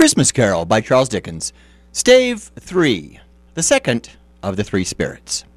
Christmas Carol by Charles Dickens. Stave 3, the second of the three spirits.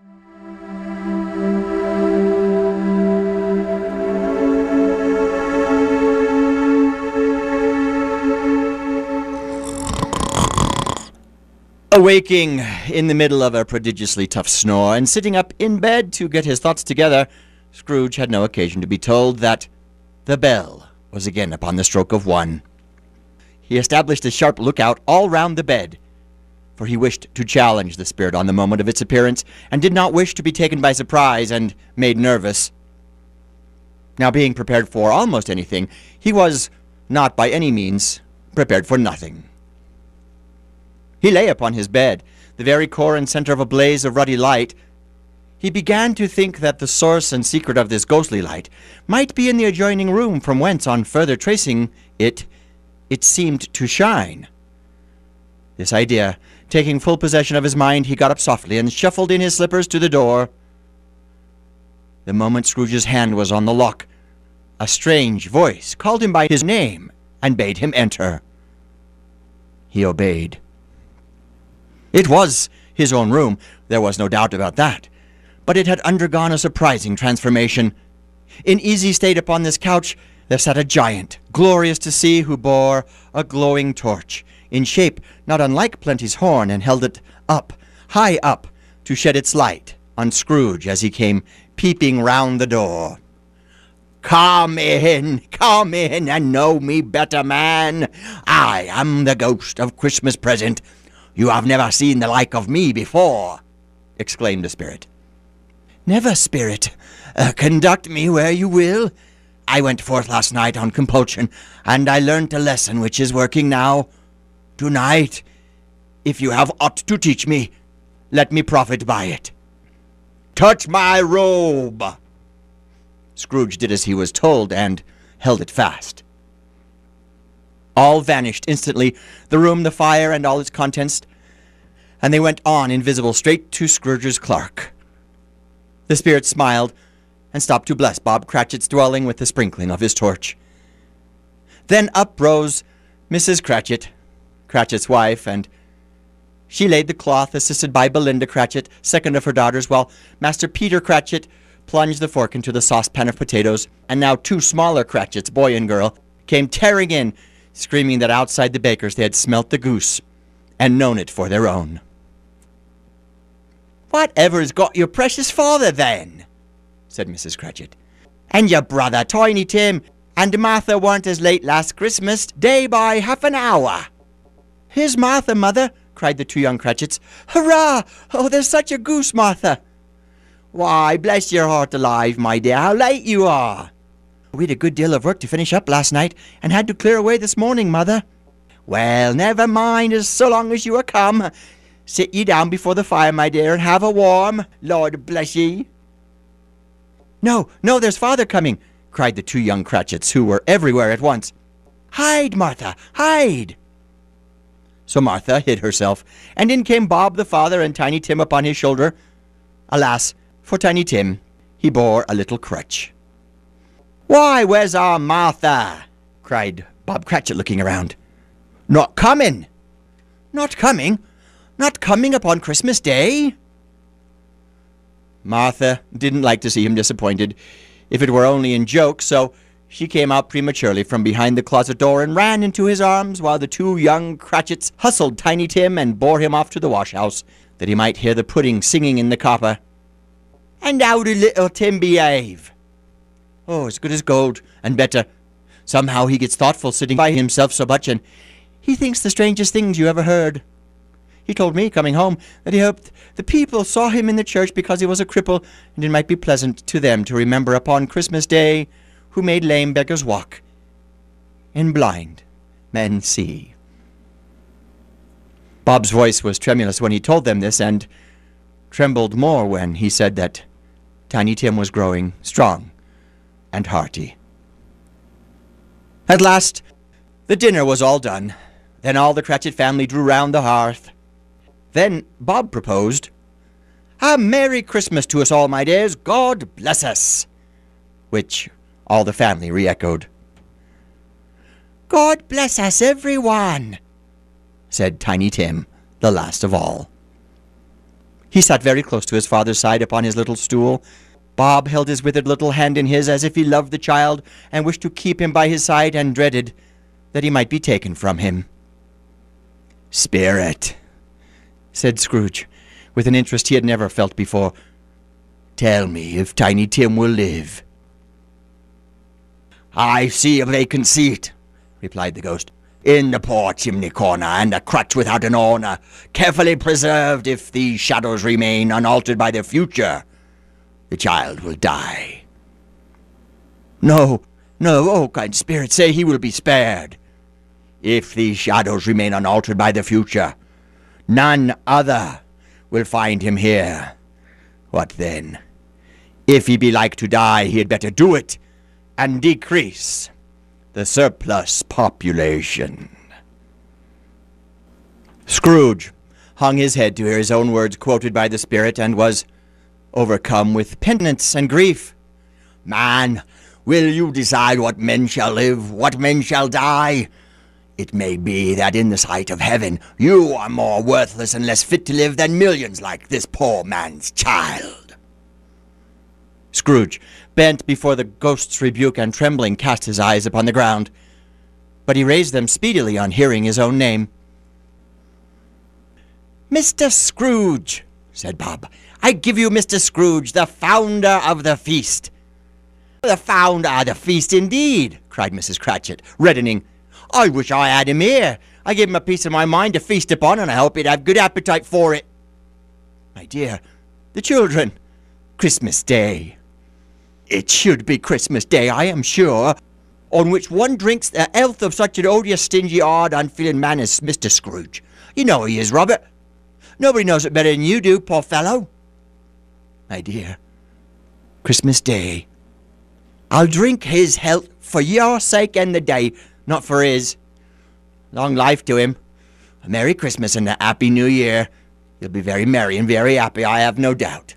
Awaking in the middle of a prodigiously tough snore and sitting up in bed to get his thoughts together, Scrooge had no occasion to be told that the bell was again upon the stroke of 1. He established a sharp lookout all round the bed, for he wished to challenge the spirit on the moment of its appearance, and did not wish to be taken by surprise and made nervous. Now, being prepared for almost anything, he was not by any means prepared for nothing. He lay upon his bed, the very core and center of a blaze of ruddy light. He began to think that the source and secret of this ghostly light might be in the adjoining room, from whence, on further tracing it seemed to shine. This idea taking full possession of his mind, he got up softly and shuffled in his slippers to the door. The moment Scrooge's hand was on the lock, a strange voice called him by his name and bade him enter. He obeyed. It was his own room, there was no doubt about that, but it had undergone a surprising transformation. In easy state upon this couch there sat a giant, glorious to see, who bore a glowing torch, in shape not unlike Plenty's horn, and held it up, high up, to shed its light on Scrooge as he came peeping round the door. Come in, and know me better, man. I am the ghost of Christmas present. You have never seen the like of me before, exclaimed the spirit. Never, spirit. Conduct me where you will. I went forth last night on compulsion, and I learnt a lesson which is working now. Tonight, if you have aught to teach me, let me profit by it. Touch my robe! Scrooge did as he was told, and held it fast. All vanished instantly, the room, the fire, and all its contents, and they went on invisible straight to Scrooge's clerk. The spirit smiled, and stopped to bless Bob Cratchit's dwelling with the sprinkling of his torch. Then up rose Mrs. Cratchit, Cratchit's wife, and she laid the cloth, assisted by Belinda Cratchit, second of her daughters, while Master Peter Cratchit plunged the fork into the saucepan of potatoes, and now 2 smaller Cratchits, boy and girl, came tearing in, screaming that outside the baker's they had smelt the goose, and known it for their own. "Whatever's got your precious father, then?" said Mrs. Cratchit. "And your brother, Tiny Tim, and Martha weren't as late last Christmas Day by half an hour." "Here's Martha, mother," cried the 2 young Cratchits. "Hurrah! Oh, there's such a goose, Martha." "Why, bless your heart alive, my dear, how late you are." "We'd a good deal of work to finish up last night, and had to clear away this morning, mother." "Well, never mind, as so long as you are come. Sit ye down before the fire, my dear, and have a warm. Lord bless ye." No, there's father coming," cried the 2 young Cratchits, who were everywhere at once. "Hide, Martha, hide!" So Martha hid herself, and in came Bob the father and Tiny Tim upon his shoulder. Alas, for Tiny Tim, he bore a little crutch. "Why, where's our Martha?" cried Bob Cratchit, looking around. "Not coming." "Not coming? Not coming upon Christmas Day?" Martha didn't like to see him disappointed, if it were only in joke, so she came out prematurely from behind the closet door and ran into his arms, while the 2 young Cratchits hustled Tiny Tim and bore him off to the wash-house, that he might hear the pudding singing in the copper. "And how did little Tim behave?" "Oh, as good as gold, and better. Somehow he gets thoughtful sitting by himself so much, and he thinks the strangest things you ever heard. He told me, coming home, that he hoped the people saw him in the church because he was a cripple, and it might be pleasant to them to remember upon Christmas Day who made lame beggars walk, and blind men see." Bob's voice was tremulous when he told them this, and trembled more when he said that Tiny Tim was growing strong and hearty. At last, the dinner was all done. Then all the Cratchit family drew round the hearth. Then Bob proposed, "A Merry Christmas to us all, my dears. God bless us," which all the family re-echoed. God bless us, everyone, said Tiny Tim, the last of all. He sat very close to his father's side upon his little stool. Bob held his withered little hand in his as if he loved the child and wished to keep him by his side and dreaded that he might be taken from him. "Spirit," said Scrooge, with an interest he had never felt before, "tell me if Tiny Tim will live." "I see a vacant seat," replied the ghost, "in the poor chimney corner, and a crutch without an owner, carefully preserved. If these shadows remain unaltered by the future, the child will die." No, oh kind spirit, say he will be spared. If these shadows remain unaltered by the future, none other will find him here. What then? If he be like to die, he had better do it, and decrease the surplus population. Scrooge hung his head to hear his own words quoted by the spirit, and was overcome with penitence and grief. "Man, will you decide what men shall live, what men shall die? It may be that in the sight of heaven you are more worthless and less fit to live than millions like this poor man's child." Scrooge bent before the ghost's rebuke, and trembling cast his eyes upon the ground. But he raised them speedily on hearing his own name. "Mr. Scrooge," said Bob. "I give you Mr. Scrooge, the founder of the feast." "The founder of the feast, indeed," cried Mrs. Cratchit, reddening. "I wish I had him here. I gave him a piece of my mind to feast upon, and I hope he'd have good appetite for it." "My dear, the children, Christmas Day." "It should be Christmas Day, I am sure, on which one drinks the health of such an odious, stingy, hard, unfeeling man as Mr. Scrooge. You know he is, Robert. Nobody knows it better than you do, poor fellow." "My dear, Christmas Day. I'll drink his health for your sake and the day, not for his. Long life to him. A Merry Christmas and a Happy New Year. He'll be very merry and very happy, I have no doubt."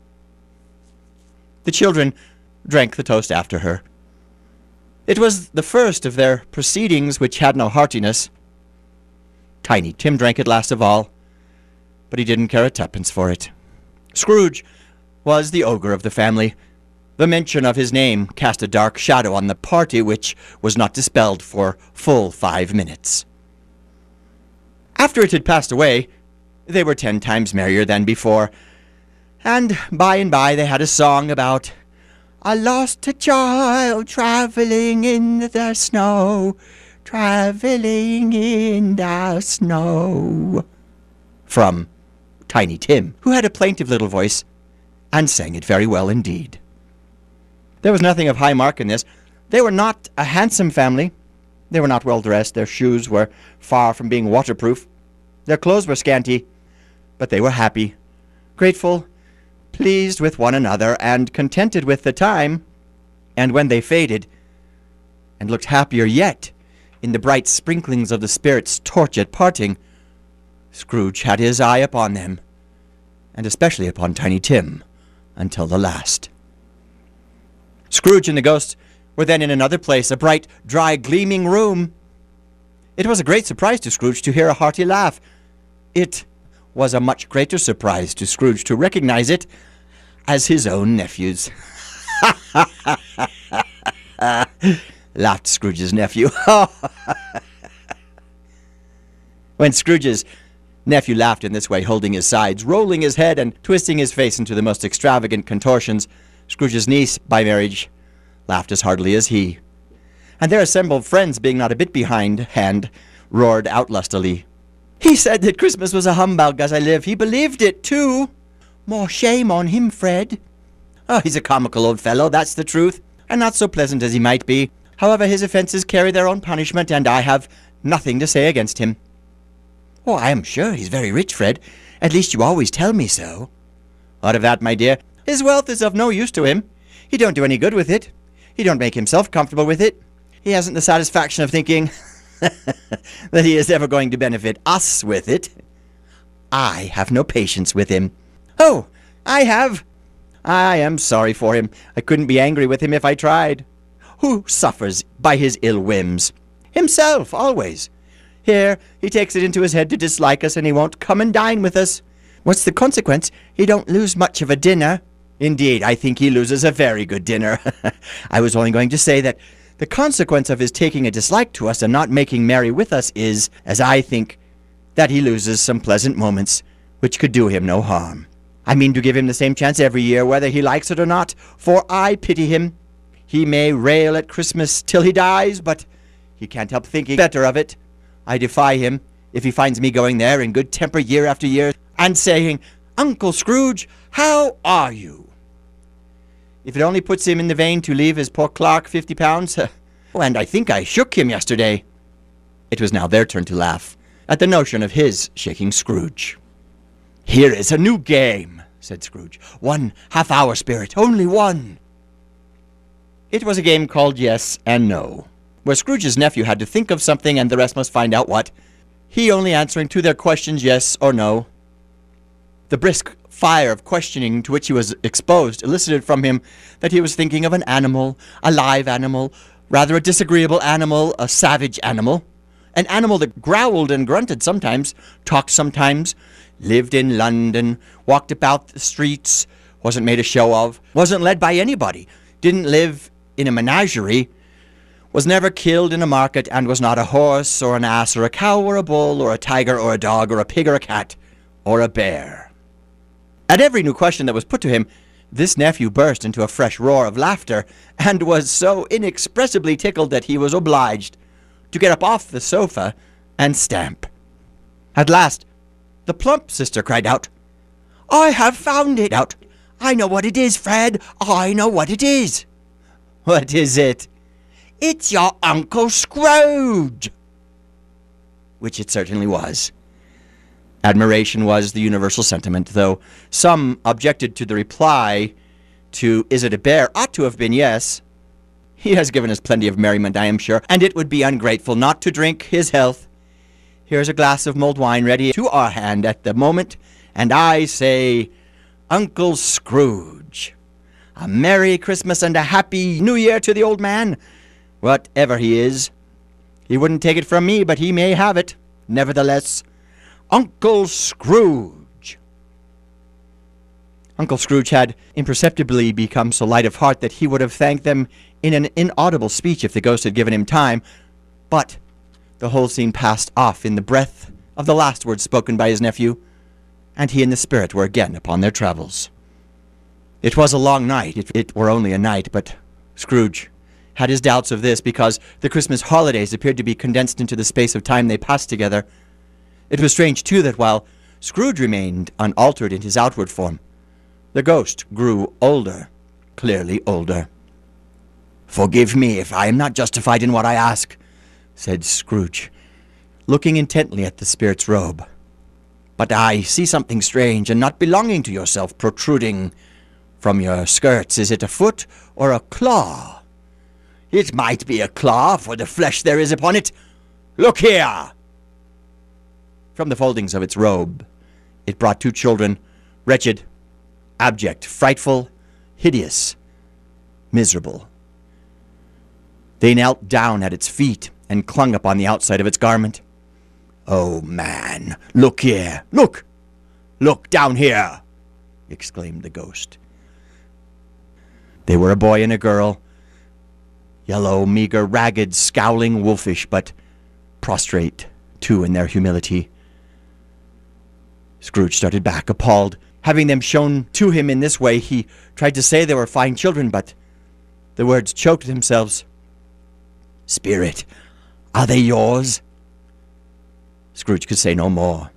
The children drank the toast after her. It was the first of their proceedings which had no heartiness. Tiny Tim drank it last of all, but he didn't care a tuppence for it. Scrooge was the ogre of the family. The mention of his name cast a dark shadow on the party, which was not dispelled for full 5 minutes. After it had passed away, they were 10 times merrier than before, and by they had a song about "I lost a child travelling in the snow, travelling in the snow," from Tiny Tim, who had a plaintive little voice and sang it very well indeed. There was nothing of high mark in this. They were not a handsome family. They were not well dressed. Their shoes were far from being waterproof. Their clothes were scanty, but they were happy, grateful, pleased with one another, and contented with the time. And when they faded, and looked happier yet in the bright sprinklings of the spirit's torch at parting, Scrooge had his eye upon them, and especially upon Tiny Tim, until the last. Scrooge and the ghost were then in another place, a bright, dry, gleaming room. It was a great surprise to Scrooge to hear a hearty laugh. It was a much greater surprise to Scrooge to recognize it as his own nephew's. Laughed Scrooge's nephew. When Scrooge's nephew laughed in this way, holding his sides, rolling his head, and twisting his face into the most extravagant contortions, Scrooge's niece, by marriage, laughed as heartily as he. And their assembled friends, being not a bit behindhand, roared out lustily, "He said that Christmas was a humbug, as I live. He believed it, too. More shame on him, Fred. Oh, he's a comical old fellow, that's the truth, and not so pleasant as he might be. However, his offences carry their own punishment, and I have nothing to say against him." "Oh, I am sure he's very rich, Fred. At least you always tell me so." "What of that, my dear? His wealth is of no use to him. He don't do any good with it. He don't make himself comfortable with it. He hasn't the satisfaction of thinking that he is ever going to benefit us with it. I have no patience with him." "Oh, I have. I am sorry for him. I couldn't be angry with him if I tried. Who suffers by his ill whims? Himself, always. Here, he takes it into his head to dislike us, and he won't come and dine with us. What's the consequence? He don't lose much of a dinner. Indeed, I think he loses a very good dinner. I was only going to say that the consequence of his taking a dislike to us and not making merry with us is, as I think, that he loses some pleasant moments which could do him no harm. I mean to give him the same chance every year, whether he likes it or not, for I pity him. He may rail at Christmas till he dies, but he can't help thinking better of it. I defy him, if he finds me going there in good temper year after year, and saying, "Uncle Scrooge, how are you?" If it only puts him in the vein to leave his poor clerk £50, and I think I shook him yesterday. It was now their turn to laugh at the notion of his shaking Scrooge. "Here is a new game," said Scrooge. "1 half-hour, Spirit, only one." It was a game called Yes and No, where Scrooge's nephew had to think of something and the rest must find out what, he only answering to their questions yes or no. The brisk fire of questioning to which he was exposed elicited from him that he was thinking of an animal, a live animal, rather a disagreeable animal, a savage animal, an animal that growled and grunted sometimes, talked sometimes, lived in London, walked about the streets, wasn't made a show of, wasn't led by anybody, didn't live in a menagerie, was never killed in a market, and was not a horse or an ass or a cow or a bull or a tiger or a dog or a pig or a cat or a bear. At every new question that was put to him, this nephew burst into a fresh roar of laughter, and was so inexpressibly tickled that he was obliged to get up off the sofa and stamp. At last, the plump sister cried out, "I have found it out. I know what it is, Fred. I know what it is." "What is it?" "It's your Uncle Scrooge." Which it certainly was. Admiration was the universal sentiment, though some objected to the reply to "Is it a bear?" ought to have been yes. He has given us plenty of merriment, I am sure, and it would be ungrateful not to drink his health. Here's a glass of mulled wine ready to our hand at the moment, and I say, Uncle Scrooge, a Merry Christmas and a Happy New Year to the old man, whatever he is. He wouldn't take it from me, but he may have it. Nevertheless, Uncle Scrooge. Uncle Scrooge had imperceptibly become so light of heart that he would have thanked them in an inaudible speech if the ghost had given him time, but the whole scene passed off in the breath of the last words spoken by his nephew, and he and the spirit were again upon their travels. It was a long night, if it were only a night, but Scrooge had his doubts of this, because the Christmas holidays appeared to be condensed into the space of time they passed together. It was strange, too, that while Scrooge remained unaltered in his outward form, the ghost grew older, clearly older. "Forgive me if I am not justified in what I ask," said Scrooge, looking intently at the spirit's robe. "But I see something strange and not belonging to yourself protruding from your skirts. Is it a foot or a claw?" "It might be a claw, for the flesh there is upon it. Look here!" From the foldings of its robe, it brought 2 children, wretched, abject, frightful, hideous, miserable. They knelt down at its feet and clung upon the outside of its garment. "Oh, man, look here! Look! Look down here!" exclaimed the ghost. They were a boy and a girl, yellow, meager, ragged, scowling, wolfish, but prostrate, too, in their humility. Scrooge started back, appalled. Having them shown to him in this way, he tried to say they were fine children, but the words choked themselves. "Spirit, are they yours?" Scrooge could say no more.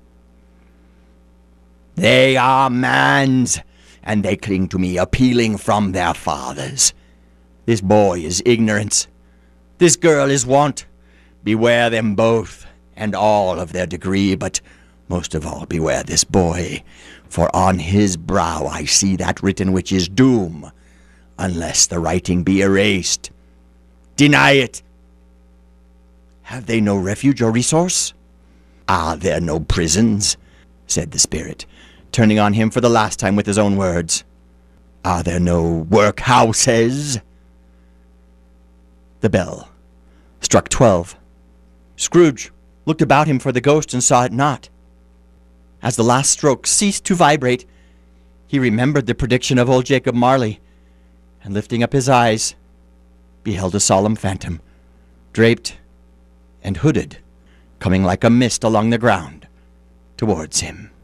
"They are man's, and they cling to me, appealing from their fathers. This boy is ignorance. This girl is want. Beware them both, and all of their degree, but most of all beware this boy, for on his brow I see that written which is doom, unless the writing be erased. Deny it. Have they no refuge or resource? Are there no prisons?" said the spirit, turning on him for the last time with his own words. "Are there no workhouses?" The bell struck 12. Scrooge looked about him for the ghost and saw it not. As the last stroke ceased to vibrate, he remembered the prediction of old Jacob Marley, and lifting up his eyes, beheld a solemn phantom, draped and hooded, coming like a mist along the ground towards him.